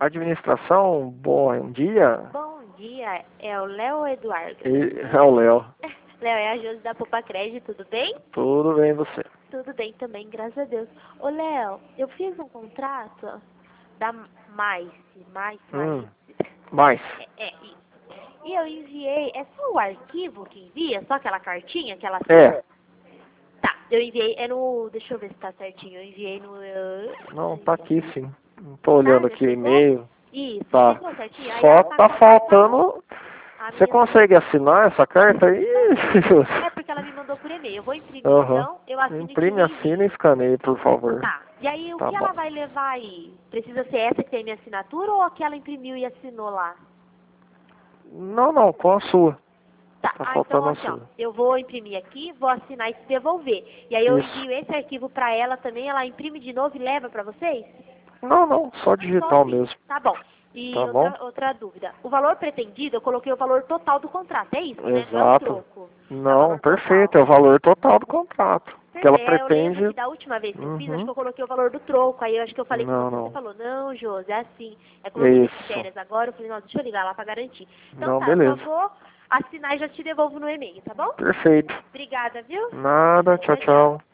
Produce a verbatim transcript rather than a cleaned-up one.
Administração, bom dia. Bom dia, é o Léo ou Eduardo? E, é o Léo. Léo, é a Josi da Poupa Crédito, tudo bem? Tudo bem você? Tudo bem também, graças a Deus. Ô, Léo, eu fiz um contrato da Mais, Mais, Mais. Hum, mais. É, é, isso. E eu enviei, é só o arquivo que envia? Só aquela cartinha, aquela... É. Tá, eu enviei, é no... Deixa eu ver se tá certinho, eu enviei no... Não, tá aqui sim. Não tô olhando já aqui o chegou? e-mail. Isso, Tá. chegou certinho. Aí Só ela tá tá faltando... a Você minha... consegue assinar essa carta aí? É porque ela me mandou por e-mail. Eu vou imprimir Aham. então, eu assino e te Imprime, assina e reenvio. escaneie, por favor. Tá. E aí, o Tá que ela bom. vai levar aí? Precisa ser essa que tem minha assinatura ou a que ela imprimiu e assinou lá? Não, não, com a sua. Tá. Tá Ah, então faltando a assim, ó. sua. Eu vou imprimir aqui, vou assinar e te devolver. E aí eu Isso. envio esse arquivo pra ela também, ela imprime de novo e leva pra vocês? Não, não, só Só digital assim. mesmo. Tá bom. E Tá bom? outra, outra dúvida. O valor pretendido, eu coloquei o valor total do contrato. É isso, né? Não é o Exato. troco. É o Não, valor perfeito, total. é o valor total do contrato. Que ela Perfeito. É, eu lembro pretende. que da última vez que eu fiz, acho que Uhum. eu coloquei o valor do troco. Aí eu acho que eu falei com Não, você, você não. falou, não, Josi, é assim. É como eu tô de Isso. férias agora, eu falei, não, deixa eu ligar lá pra garantir. Então Não, tá, eu só beleza. vou assinar e já te devolvo no e-mail, tá bom? Perfeito. Obrigada, viu? Nada, tchau, Tchau, tchau. tchau.